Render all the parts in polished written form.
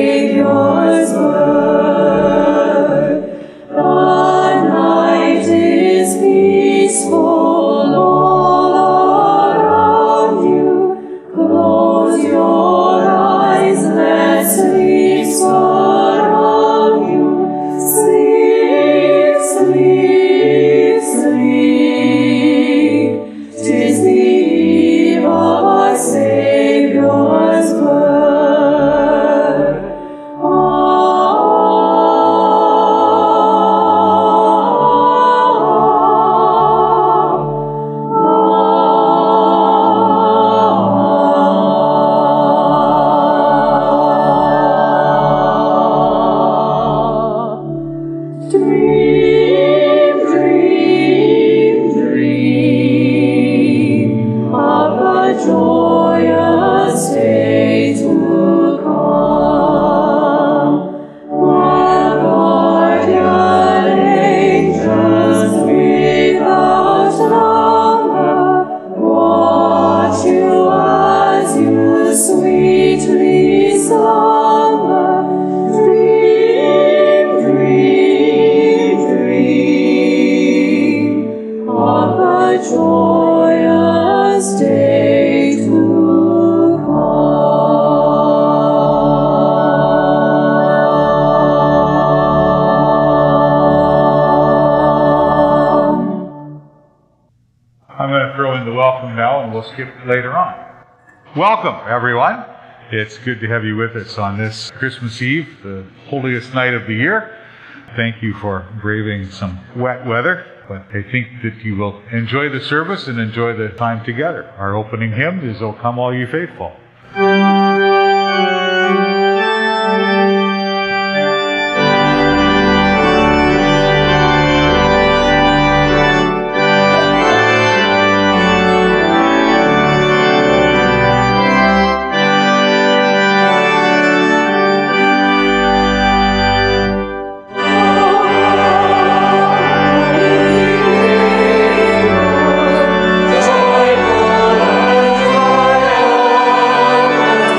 Savior's birth. The night is peaceful all around you. Close your eyes, let sleep surround you. Sleep, sleep, sleep. 'Tis the eve of our Savior's birth. Dream, dream, dream of the joyous day to come, where guardian angels without number watch you as you sweetly slumber. Dream, dream, dream of the joyous day to come. I'm going to throw in the welcome now, and we'll skip later on. Welcome, everyone. It's good to have you with us on this Christmas Eve, the holiest night of the year. Thank you for braving some wet weather, but I think that you will enjoy the service and enjoy the time together. Our opening hymn is "O Come All You Faithful." Joyful and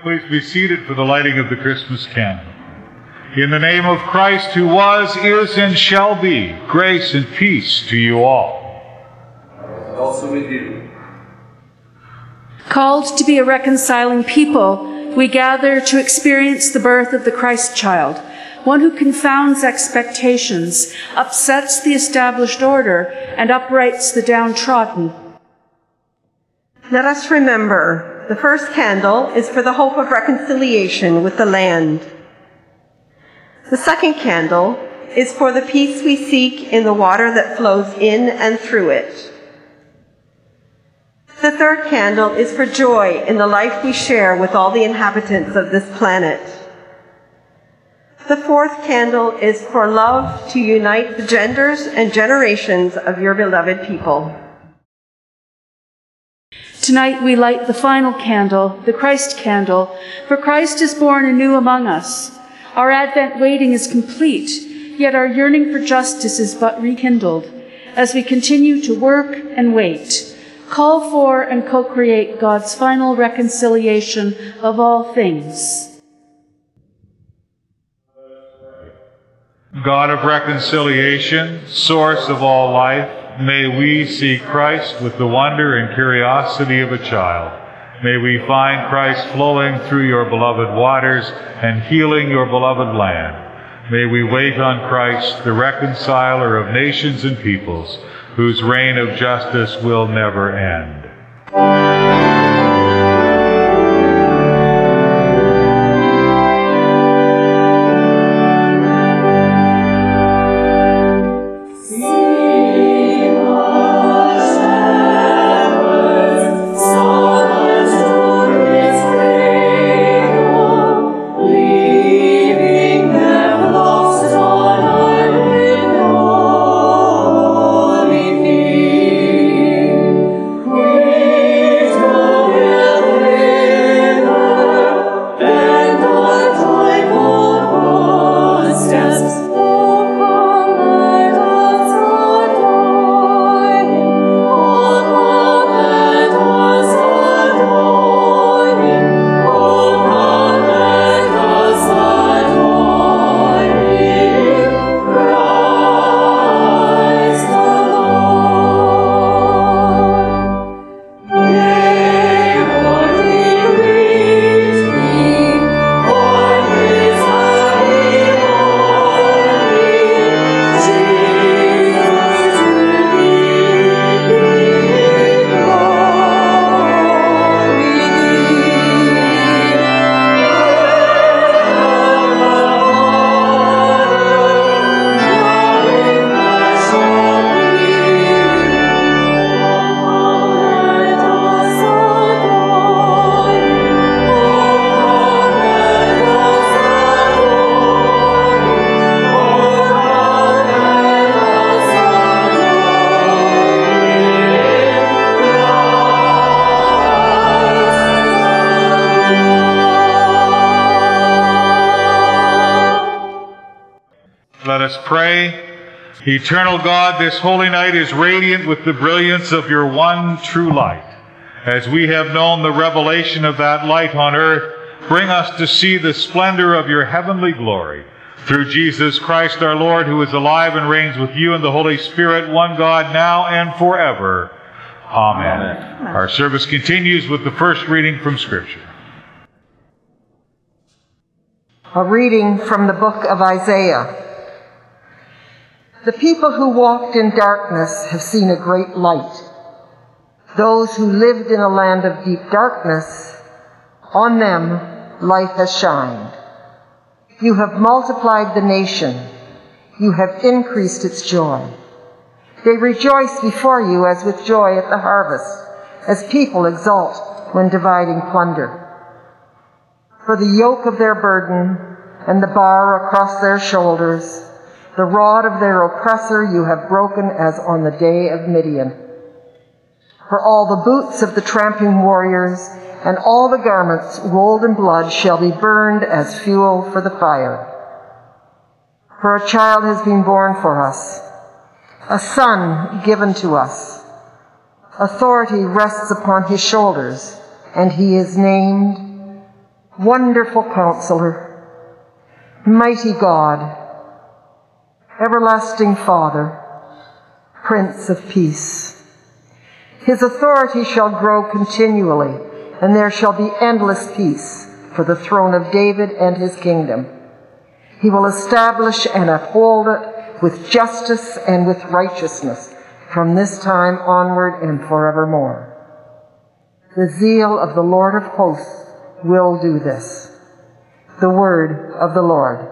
Please be seated for the lighting of the Christmas candle. In the name of Christ, who was, is, and shall be, grace and peace to you all. And also with you. Called to be a reconciling people, we gather to experience the birth of the Christ child, one who confounds expectations, upsets the established order, and uprights the downtrodden. Let us remember, the first candle is for the hope of reconciliation with the land. The second candle is for the peace we seek in the water that flows in and through it. The third candle is for joy in the life we share with all the inhabitants of this planet. The fourth candle is for love to unite the genders and generations of your beloved people. Tonight we light the final candle, the Christ candle, for Christ is born anew among us. Our Advent waiting is complete, yet our yearning for justice is but rekindled as we continue to work and wait, call for and co-create God's final reconciliation of all things. God of reconciliation, source of all life, may we see Christ with the wonder and curiosity of a child. May we find Christ flowing through your beloved waters and healing your beloved land. May we wait on Christ, the reconciler of nations and peoples, whose reign of justice will never end. Let us pray. Eternal God, this holy night is radiant with the brilliance of your one true light. As we have known the revelation of that light on earth, bring us to see the splendor of your heavenly glory. Through Jesus Christ our Lord, who is alive and reigns with you in the Holy Spirit, one God, now and forever. Amen. Amen. Our service continues with the first reading from Scripture. A reading from the book of Isaiah. The people who walked in darkness have seen a great light. Those who lived in a land of deep darkness, on them light has shined. You have multiplied the nation. You have increased its joy. They rejoice before you as with joy at the harvest, as people exult when dividing plunder. For the yoke of their burden and the bar across their shoulders, the rod of their oppressor you have broken as on the day of Midian. For all the boots of the tramping warriors and all the garments rolled in blood shall be burned as fuel for the fire. For a child has been born for us, a son given to us. Authority rests upon his shoulders, and he is named Wonderful Counselor, Mighty God, Everlasting Father, Prince of Peace. His authority shall grow continually, and there shall be endless peace for the throne of David and his kingdom. He will establish and uphold it with justice and with righteousness from this time onward and forevermore. The zeal of the Lord of hosts will do this. The word of the Lord.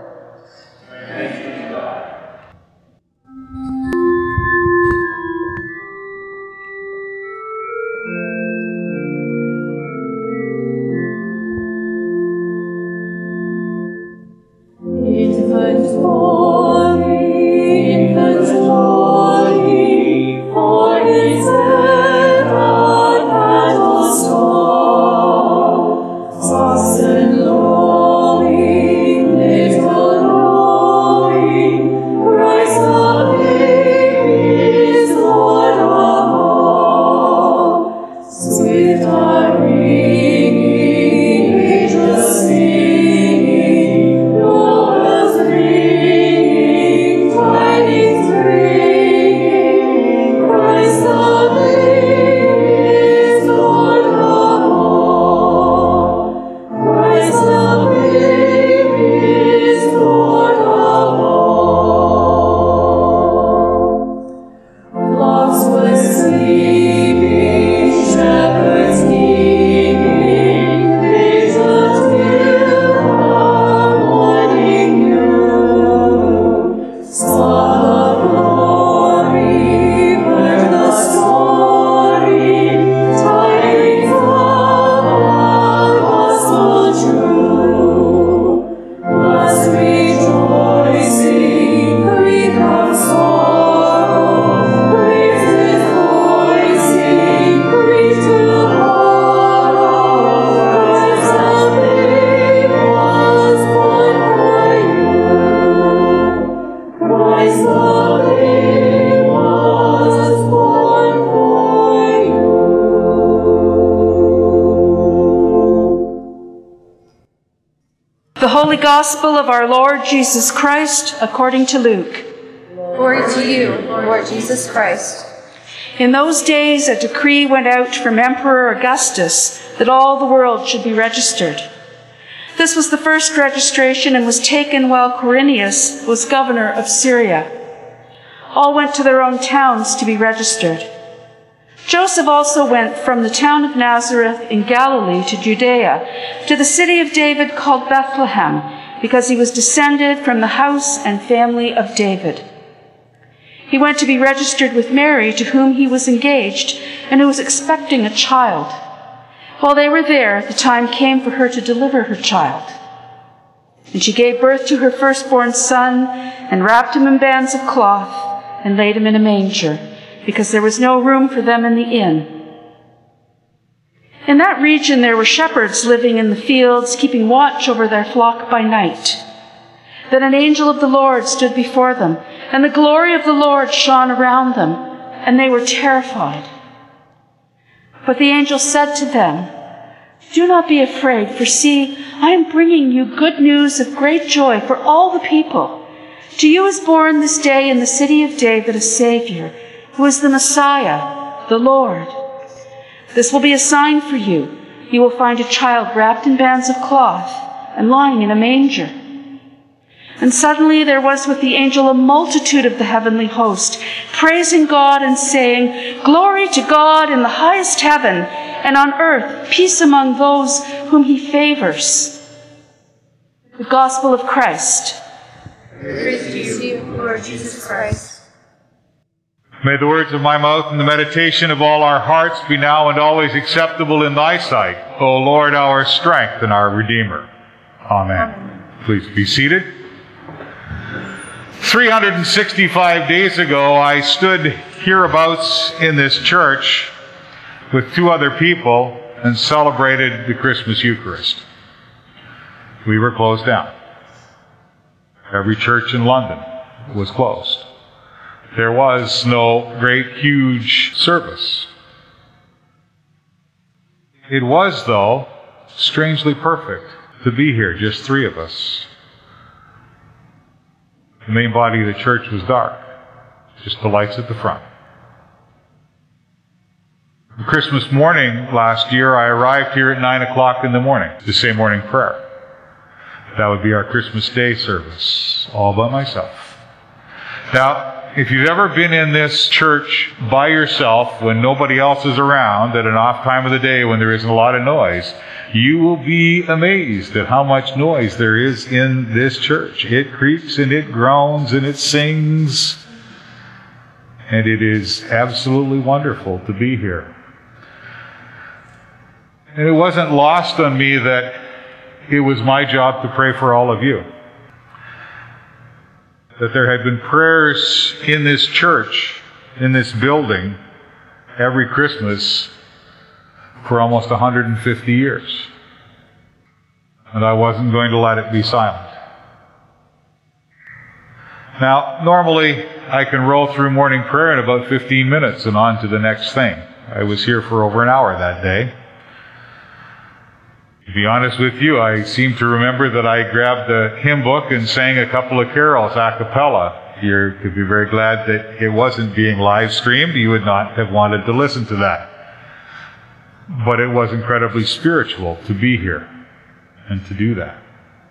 Gospel of our Lord Jesus Christ according to Luke. Glory to you, Lord Jesus Christ. In those days a decree went out from Emperor Augustus that all the world should be registered. This was the first registration and was taken while Quirinius was governor of Syria. All went to their own towns to be registered. Joseph also went from the town of Nazareth in Galilee to Judea, to the city of David called Bethlehem, because he was descended from the house and family of David. He went to be registered with Mary, to whom he was engaged, and who was expecting a child. While they were there, the time came for her to deliver her child. And she gave birth to her firstborn son, and wrapped him in bands of cloth, and laid him in a manger, because there was no room for them in the inn. In that region there were shepherds living in the fields, keeping watch over their flock by night. Then an angel of the Lord stood before them, and the glory of the Lord shone around them, and they were terrified. But the angel said to them, "Do not be afraid, for see, I am bringing you good news of great joy for all the people. To you is born this day in the city of David a Savior, who is the Messiah, the Lord. This will be a sign for you. You will find a child wrapped in bands of cloth and lying in a manger." And suddenly there was with the angel a multitude of the heavenly host, praising God and saying, "Glory to God in the highest heaven, and on earth peace among those whom he favors." The Gospel of Christ. Praise to you, Lord Jesus Christ. May the words of my mouth and the meditation of all our hearts be now and always acceptable in thy sight, O Lord, our strength and our Redeemer. Amen. Please be seated. 365 days ago, I stood hereabouts in this church with two other people and celebrated the Christmas Eucharist. We were closed down. Every church in London was closed. There was no great, huge service. It was, though, strangely perfect. to be here, just three of us. The main body of the church was dark, just the lights at the front. Christmas morning last year, I arrived here at 9 o'clock in the morning to say morning prayer. That would be our Christmas Day service, all by myself. Now, if you've ever been in this church by yourself when nobody else is around at an off time of the day when there isn't a lot of noise, you will be amazed at how much noise there is in this church. It creaks and it groans and it sings. And it is absolutely wonderful to be here. And it wasn't lost on me that it was my job to pray for all of you. That there had been prayers in this church, in this building, every Christmas for almost 150 years. And I wasn't going to let it be silent. Now, normally I can roll through morning prayer in about 15 minutes and on to the next thing. I was here for over an hour that day. To be honest with you, I seem to remember that I grabbed the hymn book and sang a couple of carols a cappella. You could be very glad that it wasn't being live streamed. You would not have wanted to listen to that. But it was incredibly spiritual to be here and to do that.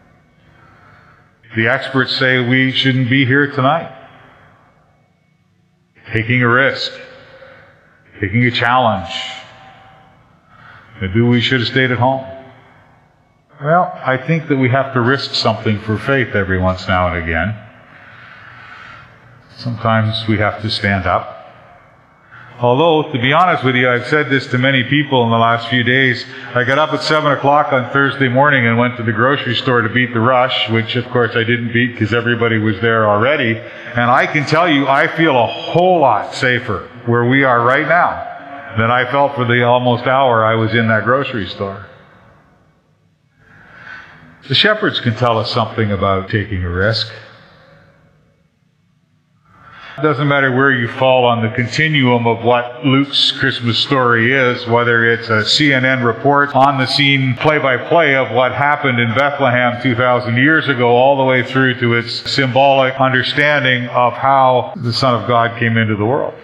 The experts say we shouldn't be here tonight. Taking a risk. Taking a challenge. Maybe we should have stayed at home. Well, I think that we have to risk something for faith every once now and again. Sometimes we have to stand up. Although, to be honest with you, I've said this to many people in the last few days. I got up at 7 o'clock on Thursday morning and went to the grocery store to beat the rush, which of course I didn't beat because everybody was there already. And I can tell you, I feel a whole lot safer where we are right now than I felt for the almost hour I was in that grocery store. The shepherds can tell us something about taking a risk. It doesn't matter where you fall on the continuum of what Luke's Christmas story is, whether it's a CNN report on the scene play-by-play of what happened in Bethlehem 2,000 years ago, all the way through to its symbolic understanding of how the Son of God came into the world.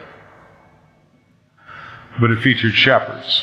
But it featured shepherds.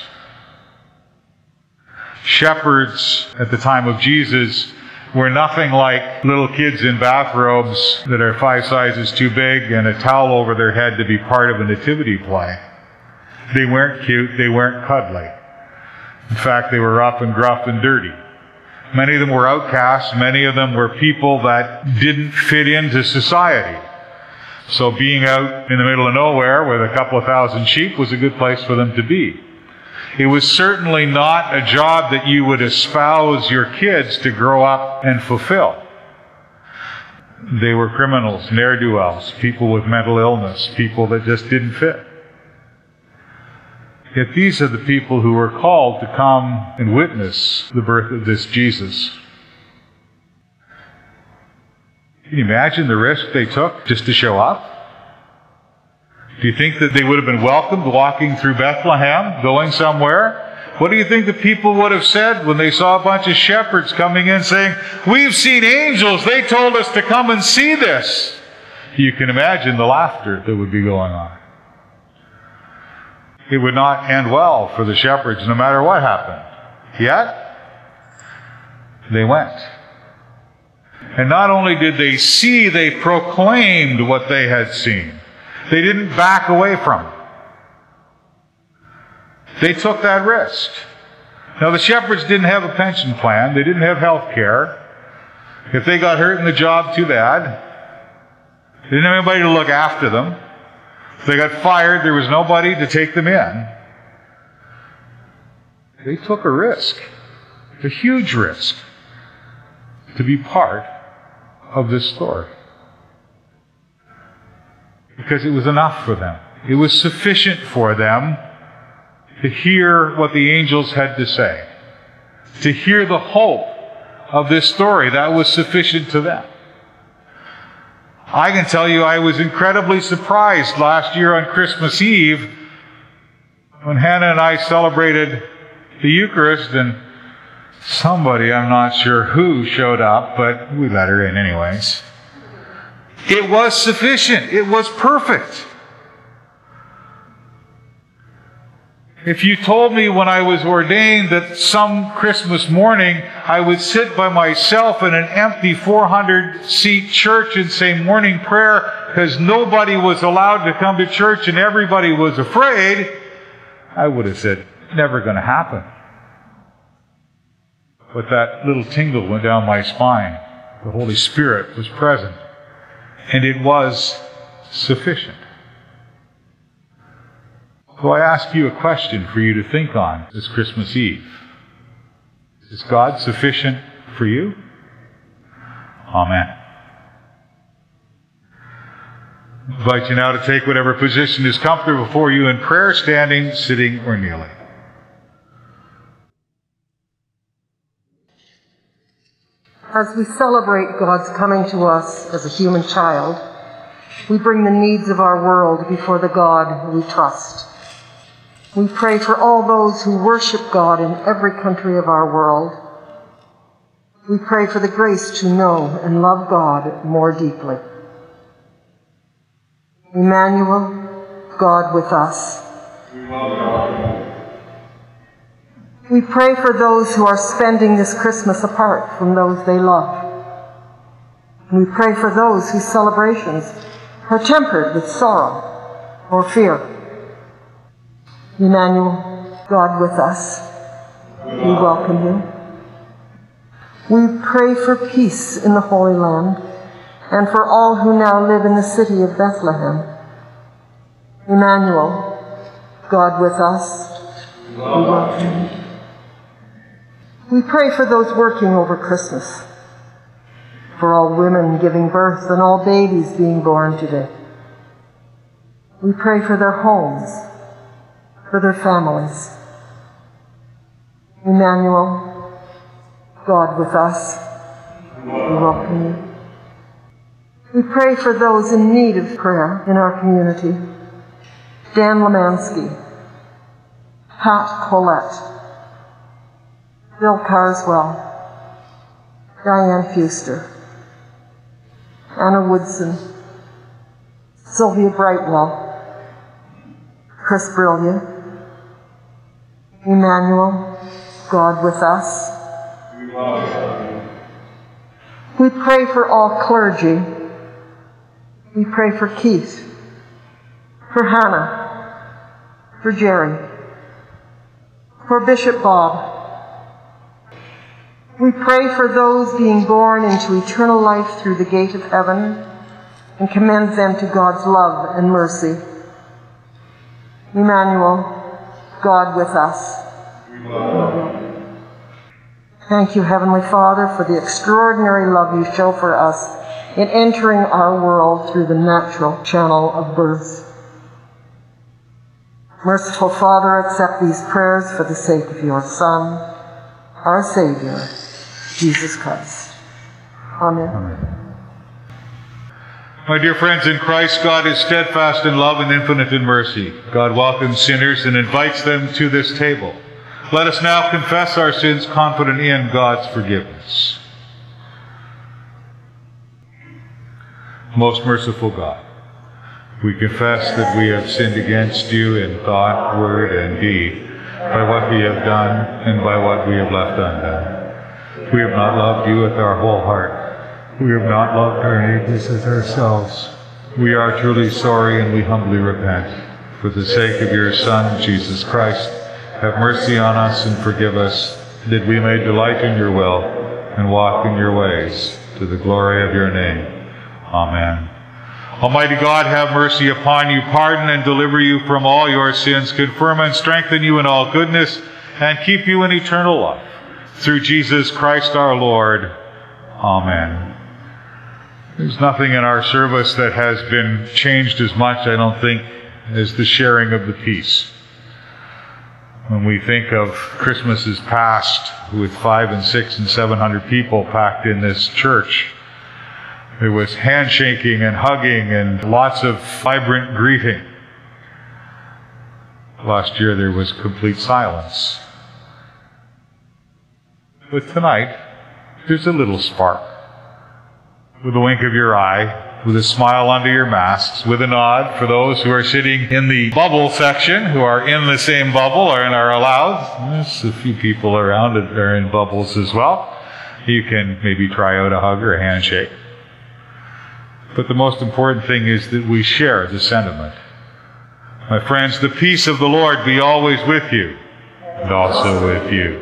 Shepherds at the time of Jesus were nothing like little kids in bathrobes that are 5 sizes too big and a towel over their head to be part of a nativity play. They weren't cute, they weren't cuddly. In fact, they were rough and gruff and dirty. Many of them were outcasts, many of them were people that didn't fit into society. So being out in the middle of nowhere with a couple of thousand sheep was a good place for them to be. It was certainly not a job that you would espouse your kids to grow up and fulfill. They were criminals, ne'er-do-wells, people with mental illness, people that just didn't fit. Yet these are the people who were called to come and witness the birth of this Jesus. Can you imagine the risk they took just to show up? Do you think that they would have been welcomed walking through Bethlehem, going somewhere? What do you think the people would have said when they saw a bunch of shepherds coming in saying, "We've seen angels, they told us to come and see this"? You can imagine the laughter that would be going on. It would not end well for the shepherds no matter what happened. Yet, they went. And not only did they see, they proclaimed what they had seen. They didn't back away from it. They took that risk. Now, the shepherds didn't have a pension plan. They didn't have health care. If they got hurt in the job, too bad. They didn't have anybody to look after them. If they got fired, there was nobody to take them in. They took a risk, a huge risk, to be part of this story. Because it was enough for them. It was sufficient for them to hear what the angels had to say. To hear the hope of this story. That was sufficient to them. I can tell you I was incredibly surprised last year on Christmas Eve when Hannah and I celebrated the Eucharist and Somebody, I'm not sure who, showed up, but we let her in anyways. It was sufficient. It was perfect. If you told me when I was ordained that some Christmas morning I would sit by myself in an empty 400-seat church and say morning prayer because nobody was allowed to come to church and everybody was afraid, I would have said, never going to happen. But that little tingle went down my spine. The Holy Spirit was present. And it was sufficient. So I ask you a question for you to think on this Christmas Eve. Is God sufficient for you? Amen. I invite you now to take whatever position is comfortable for you in prayer, standing, sitting, or kneeling. As we celebrate God's coming to us as a human child, we bring the needs of our world before the God we trust. We pray for all those who worship God in every country of our world. We pray for the grace to know and love God more deeply. Emmanuel, God with us. We pray for those who are spending this Christmas apart from those they love. And we pray for those whose celebrations are tempered with sorrow or fear. Emmanuel, God with us, we welcome you. We pray for peace in the Holy Land and for all who now live in the city of Bethlehem. Emmanuel, God with us, we welcome you. We pray for those working over Christmas, for all women giving birth and all babies being born today. We pray for their homes, for their families. Emmanuel, God with us, we welcome you. We pray for those in need of prayer in our community. Dan Lemansky, Pat Collette, Bill Carswell, Diane Fuster, Anna Woodson, Sylvia Brightwell, Chris Brillia, Emmanuel, God with us. We pray for all clergy. We pray for Keith, for Hannah, for Jerry, for Bishop Bob. We pray for those being born into eternal life through the gate of heaven and commend them to God's love and mercy. Emmanuel, God with us. Thank you, Heavenly Father, for the extraordinary love you show for us in entering our world through the natural channel of birth. Merciful Father, accept these prayers for the sake of your Son, our Savior, Jesus Christ. Amen. Amen. My dear friends in Christ, God is steadfast in love and infinite in mercy. God welcomes sinners and invites them to this table. Let us now confess our sins, confident in God's forgiveness. Most merciful God, we confess that we have sinned against you in thought, word, and deed, by what we have done and by what we have left undone. We have not loved you with our whole heart. We have not loved our neighbors as ourselves. We are truly sorry and we humbly repent. For the sake of your Son, Jesus Christ, have mercy on us and forgive us, that we may delight in your will and walk in your ways, to the glory of your name. Amen. Almighty God, have mercy upon you, pardon and deliver you from all your sins, confirm and strengthen you in all goodness, and keep you in eternal life. Through Jesus Christ our Lord. Amen. There's nothing in our service that has been changed as much, I don't think, as the sharing of the peace. When we think of Christmases past with 500 and 600 and 700 people packed in this church, there was handshaking and hugging and lots of vibrant greeting. Last year there was complete silence. But tonight, there's a little spark. With a wink of your eye, with a smile under your masks, with a nod for those who are sitting in the bubble section, who are in the same bubble and are allowed. There's a few people around that are in bubbles as well. You can maybe try out a hug or a handshake. But the most important thing is that we share the sentiment. My friends, the peace of the Lord be always with you, and also with you.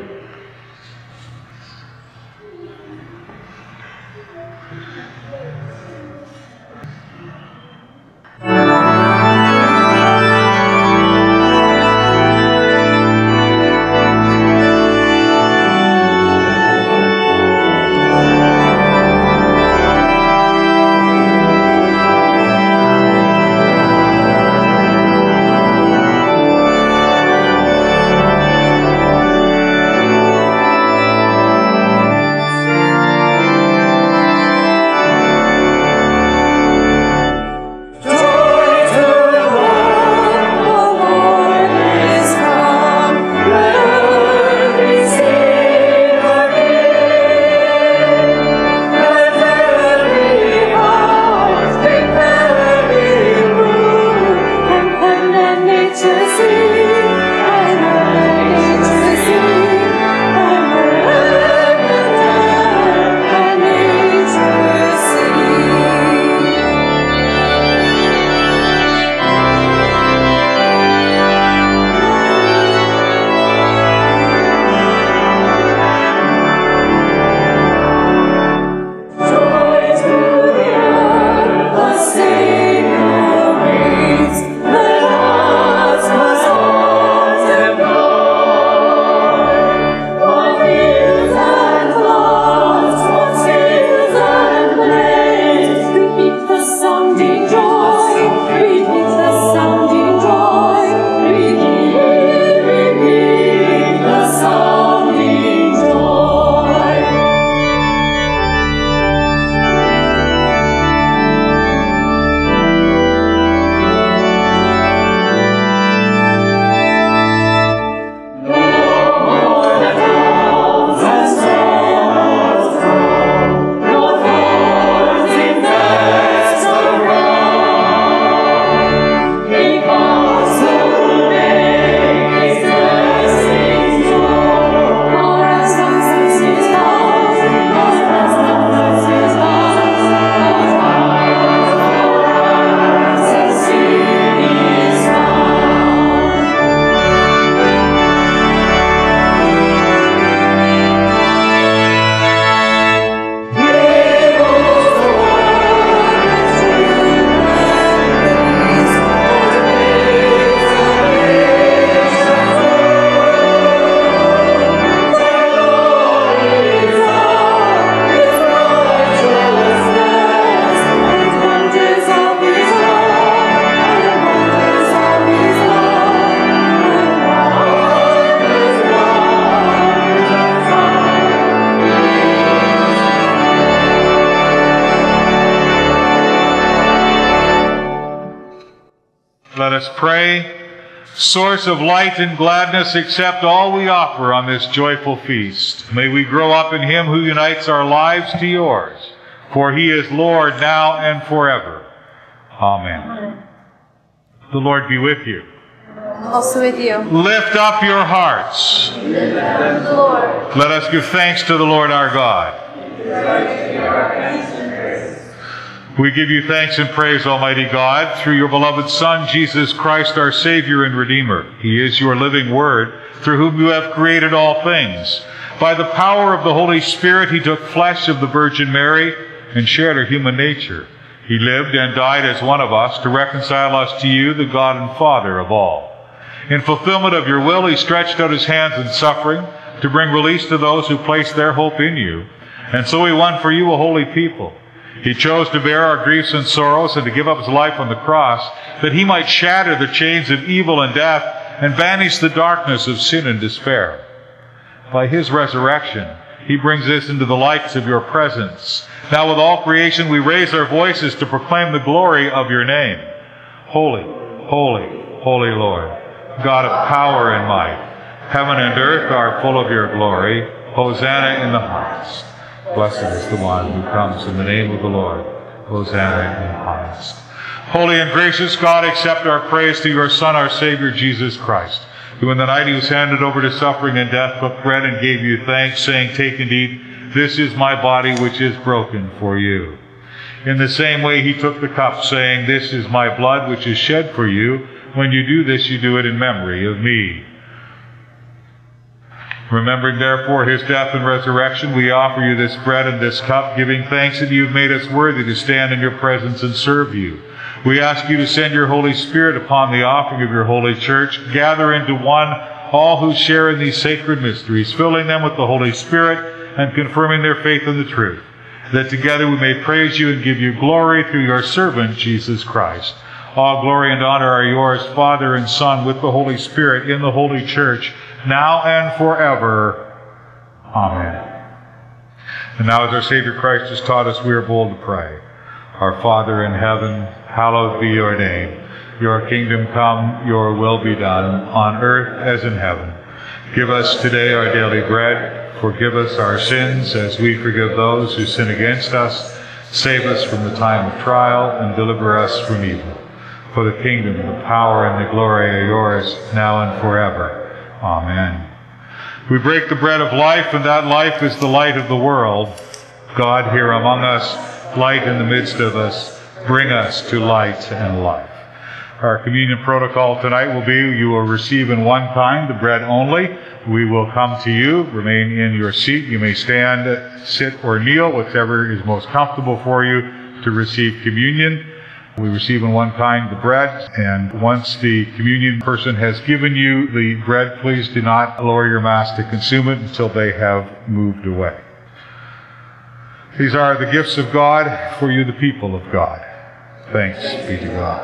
Let us pray. Source of light and gladness, accept all we offer on this joyful feast. May we grow up in Him who unites our lives to yours, for He is Lord now and forever. Amen. The Lord be with you. Also with you. Lift up your hearts. Lift up the Lord. Let us give thanks to the Lord our God. We give you thanks and praise, Almighty God, through your beloved Son, Jesus Christ, our Savior and Redeemer. He is your living Word, through whom you have created all things. By the power of the Holy Spirit, He took flesh of the Virgin Mary and shared her human nature. He lived and died as one of us to reconcile us to you, the God and Father of all. In fulfillment of your will, He stretched out His hands in suffering to bring release to those who place their hope in you. And so He won for you a holy people. He chose to bear our griefs and sorrows and to give up His life on the cross, that He might shatter the chains of evil and death and banish the darkness of sin and despair. By His resurrection, He brings us into the lights of your presence. Now with all creation we raise our voices to proclaim the glory of your name. Holy, holy, holy Lord, God of power and might. Heaven and earth are full of your glory. Hosanna in the highest. Blessed is the one who comes in the name of the Lord. Hosanna in the highest. Holy and gracious God, accept our praise to your Son, our Savior, Jesus Christ, who in the night he was handed over to suffering and death took bread and gave you thanks, saying, "Take and eat. This is my body which is broken for you." In the same way he took the cup, saying, "This is my blood which is shed for you. When you do this, you do it in memory of me." Remembering therefore his death and resurrection, we offer you this bread and this cup, giving thanks that you have made us worthy to stand in your presence and serve you. We ask you to send your Holy Spirit upon the offering of your holy church, gather into one all who share in these sacred mysteries, filling them with the Holy Spirit and confirming their faith in the truth, that together we may praise you and give you glory through your servant, Jesus Christ. All glory and honor are yours, Father and Son, with the Holy Spirit, in the Holy Church, now and forever. Amen. And now, as our Savior Christ has taught us, we are bold to pray. Our Father in heaven, hallowed be your name. Your kingdom come, your will be done, on earth as in heaven. Give us today our daily bread. Forgive us our sins as we forgive those who sin against us. Save us from the time of trial and deliver us from evil. For the kingdom, the power, and the glory are yours, now and forever. Amen. We break the bread of life, and that life is the light of the world. God here among us, light in the midst of us, bring us to light and life. Our communion protocol tonight will be, you will receive in one kind, the bread only. We will come to you, remain in your seat. You may stand, sit, or kneel, whichever is most comfortable for you to receive communion. We receive in one kind the bread, and once the communion person has given you the bread, please do not lower your mass to consume it until they have moved away. These are the gifts of God for you, the people of God. Thanks be to God.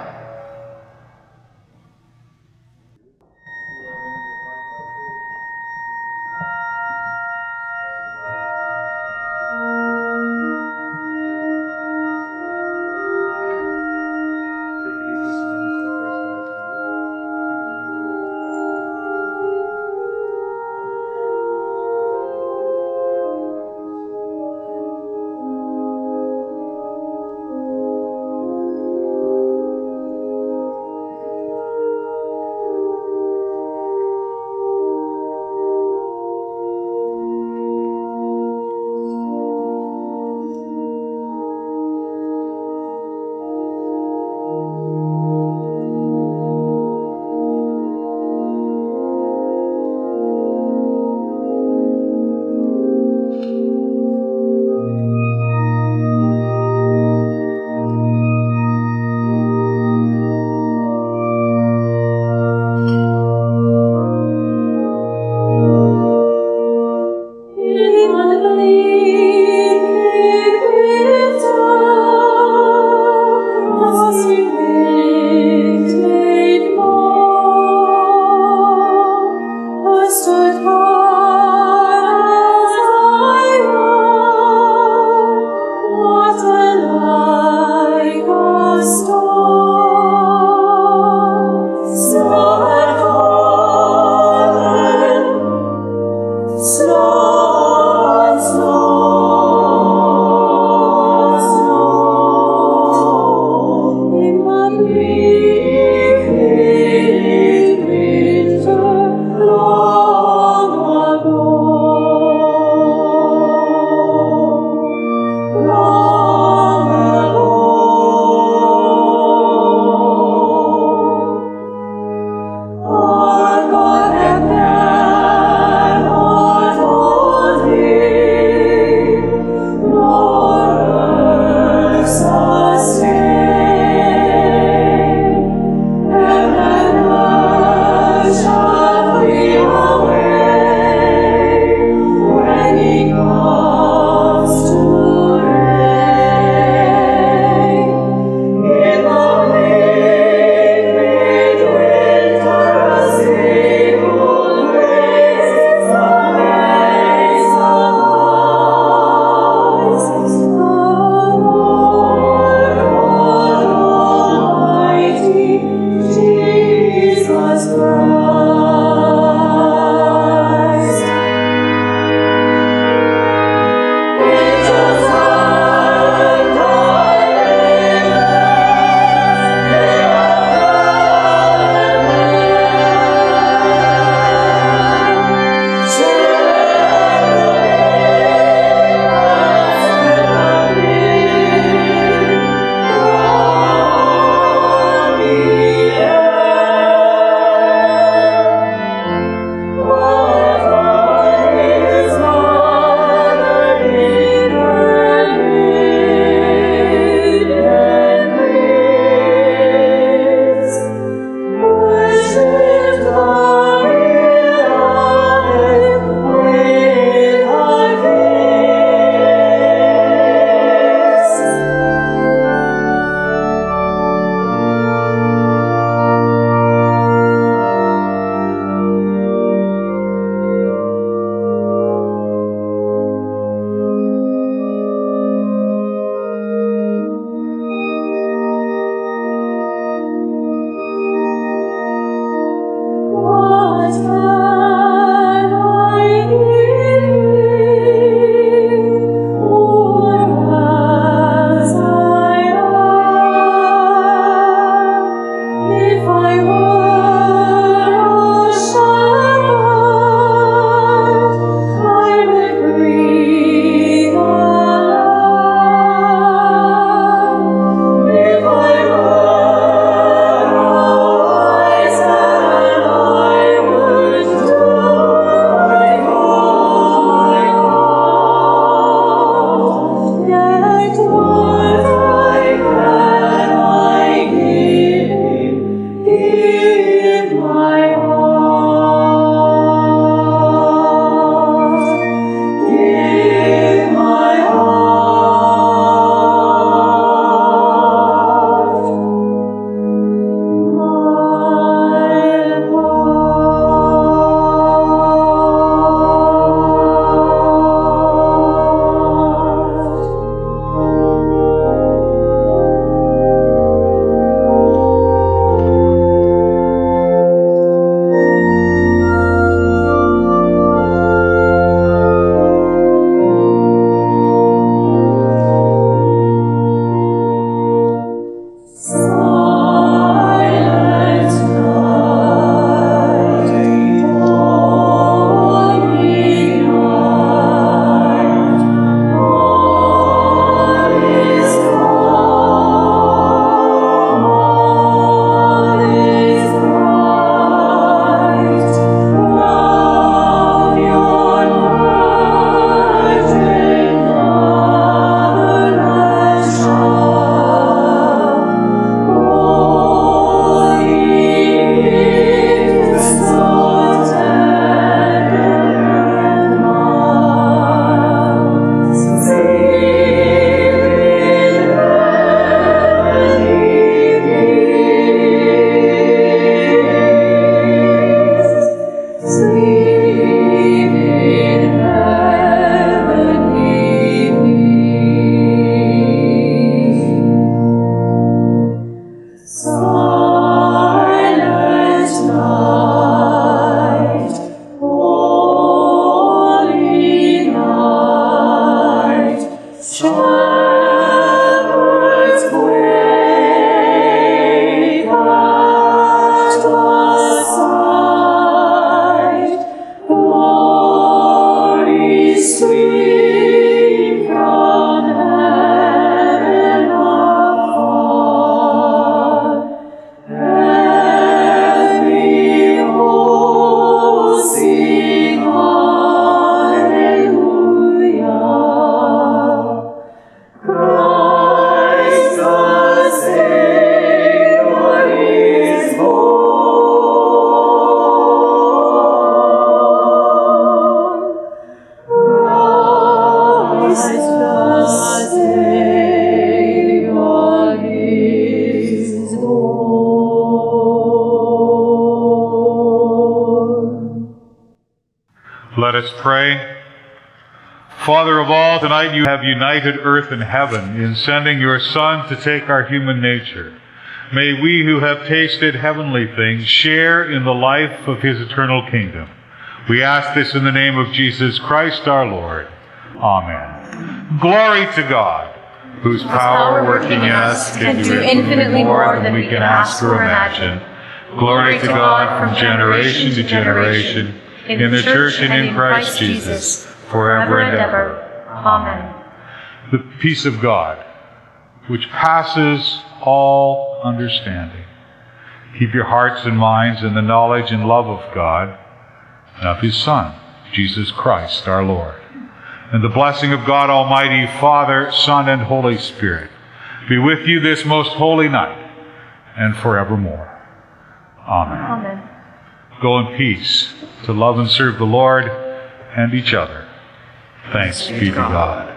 us pray. Father of all, tonight you have united earth and heaven in sending your Son to take our human nature. May we who have tasted heavenly things share in the life of his eternal kingdom. We ask this in the name of Jesus Christ our Lord. Amen. Glory to God, whose power working in us can do infinitely more than we can ask or imagine. Glory to God from generation to generation, in the church and in Christ Jesus, forever and ever. Amen. The peace of God, which passes all understanding. Keep your hearts and minds in the knowledge and love of God and of his Son, Jesus Christ our Lord. And the blessing of God Almighty, Father, Son, and Holy Spirit be with you this most holy night and forevermore. Amen. Amen. Go in peace to love and serve the Lord and each other. Thanks be to God.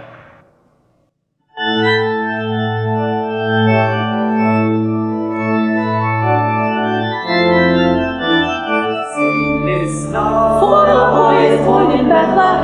For the boy is born in Bethlehem.